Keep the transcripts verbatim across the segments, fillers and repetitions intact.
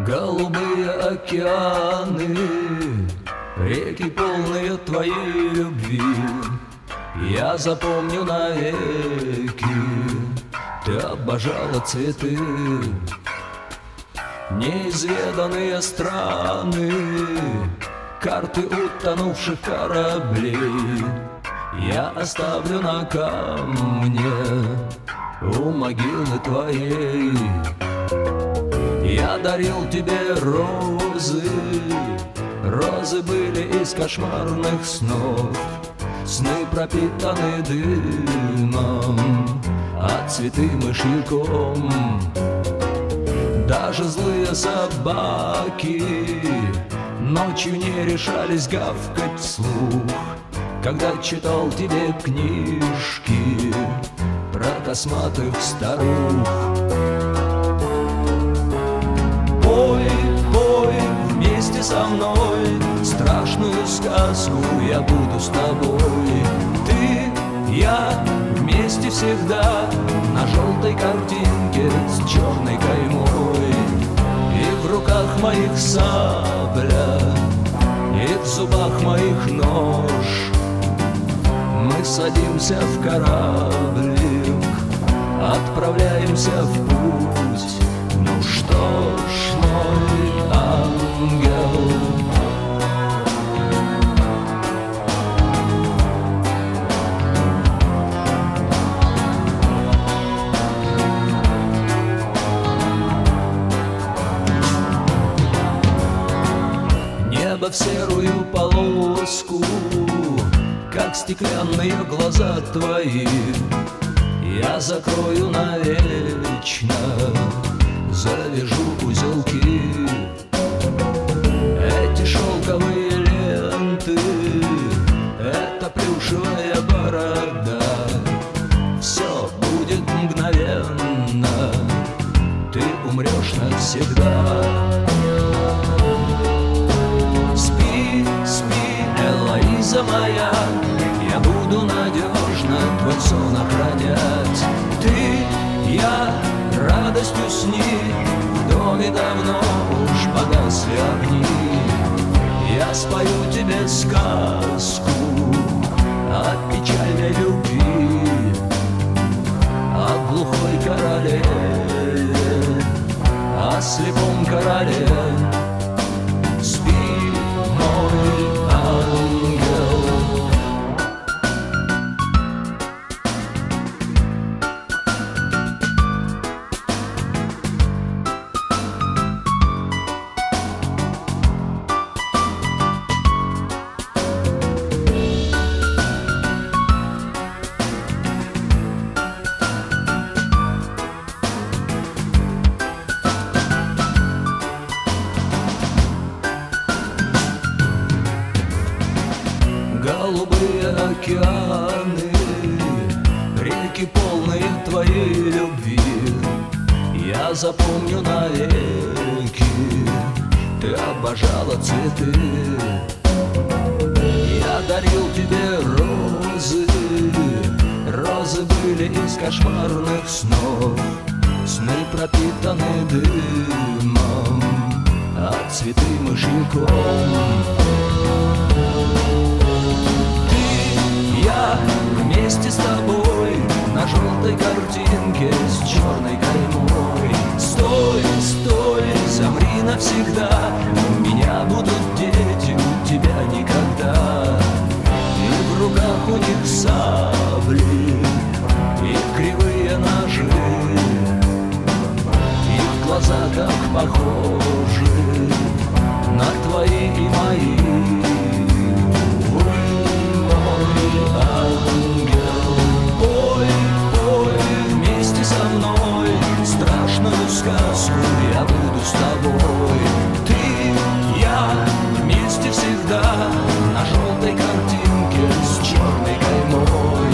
Голубые океаны, реки, полные твоей любви, я запомню навеки. Ты обожала цветы, неизведанные страны, карты утонувших кораблей я оставлю на камне у могилы твоей. Я дарил тебе розы, розы были из кошмарных снов, сны пропитаны дымом, а цветы мышьяком. Даже злые собаки ночью не решались гавкать вслух, когда читал тебе книжки про косматых старух. Пой, пой вместе со мной страшную сказку, я буду с тобой. Ты, я, вместе всегда на желтой картинке с черной каймой. И в руках моих сабля, и в зубах моих нож. Мы садимся в кораблик, отправляемся в путь. Ну что ж, мой ангел, небо в серую полоску, как стеклянные глаза твои, я закрою навечно, завяжу узелки. Эти шелковые ленты, эта плюшевая борода, все будет мгновенно, ты умрешь навсегда. Спи, спи, Элоиза моя, я буду надежно твой сон охранять. Ты, я, радостью сни, в доме давно уж погасли огни. Я спою тебе сказку о печальной любви, о глухой короле, о слепом короле. Спи, мой ангел. Голубые океаны, реки, полные твоей любви, я запомню навеки. Ты обожала цветы, я дарил тебе розы, розы были из кошмарных снов, сны пропитаны дымом, а цветы мышьяком. Я вместе с тобой на желтой картинке с черной каймой. Стой, стой, замри навсегда, у меня будут дети, у тебя никогда. И в руках у них сабли, и кривые ножи, и в глаза как похожи на твои и мои. Сказку я буду с тобой. Ты, я, вместе всегда на желтой картинке с черной каймой.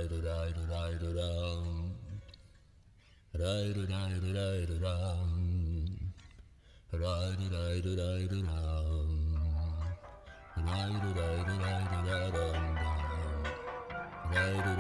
do da do da do dum. Da do da do da do dum. Da do da do da do dum. Da do da do da do da dum. Da do